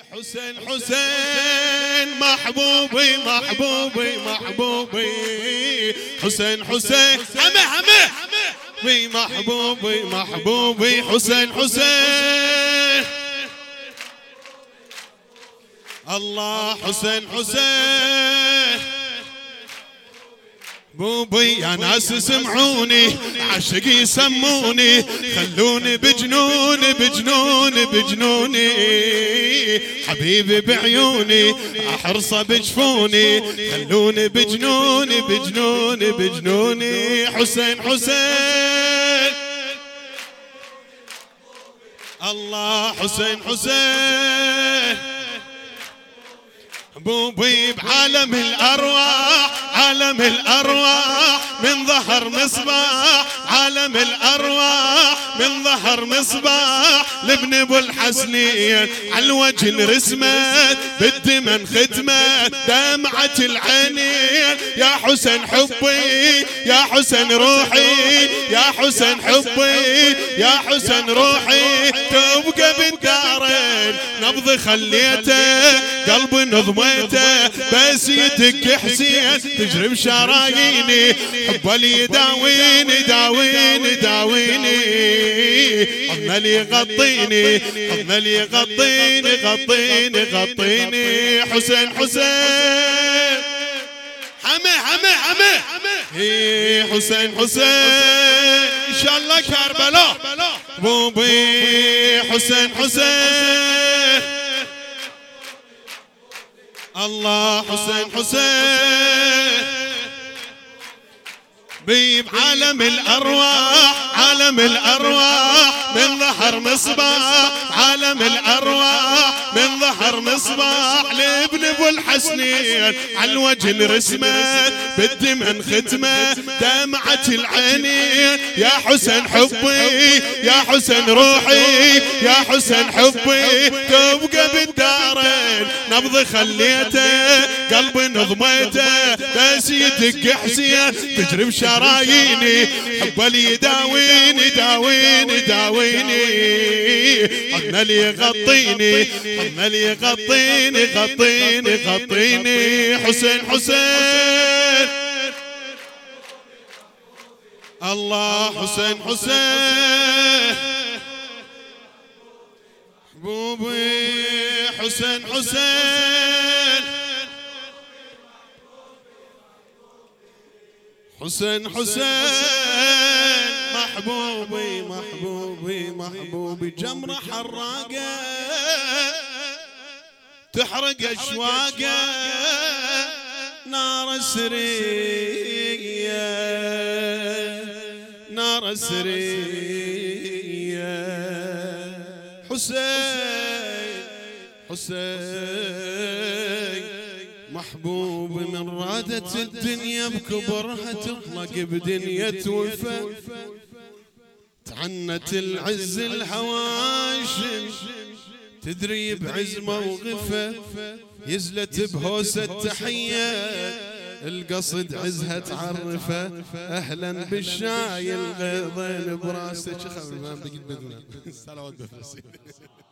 حسين حسين محبوبي محبوبي محبوبي حسين حسين حمي حمي محبوبي محبوبي حسين حسين الله حسين حسين بوبي يا ناس سمعوني عشقي يسموني خلوني بجنون بجنون بجنوني حبيبي بعيوني احرصه بجفوني خلوني بجنون بجنون بجنوني حسين حسين الله حسين حسين بوبي بعالم الأرواح عالم الأرواح من ظهر مصباح عالم الأرواح من ظهر مصباح لابن ابو الحسنين عالوجه انرسمت بالدمن ختمت دمعة العينين يا حسين حبي يا حسين روحي يا حسين حبي يا حسين روحي تبقى بالدارين نبض خليته قلب نظميته بس يدك حسين تجري بشراييني حبه لي يداويني داويني داويني حضنه لي يغطيني حضنه لي يغطيني غطيني غطيني حسين حسين حمي حمي حمي حسين حسين ان شاء الله كربلاء بوبي حسين حسين الله حسين حسين بيب عالم الأرواح عالم الأرواح من ظهر مصباح عالم الأرواح من ظهر مصباح لابن ابو الحسنين عالوجه انرسمت بالدمن ختمه دمعة العينين يا حسين حبي يا حسين روحي يا حسين حبي تبقى بالدارين نبض خليته قلبي نظميته بس يدق حسين تجري بشراييني حبه لي يداويني داويني داويني حضنه لي يغطيني حضنه لي يغطيني غطيني غطيني حسين حسين الله حسين حسين بوبي حسين حسين حسين حسين محبوبي محبوبي محبوبي جمرة حراقة تحرق أشواقه نار السرية نار السرية حسين حسين محبوب من رادت الدنيا بكبرها تطلق بدنيا وفا تعنت العز الحواشم تدري بعز موقفه يزلت بهوسة تحية القصد عزها تعرفه اهلا بالشاي الغيضين براسه شخص ما بقيت بدنا صلوات بفرسي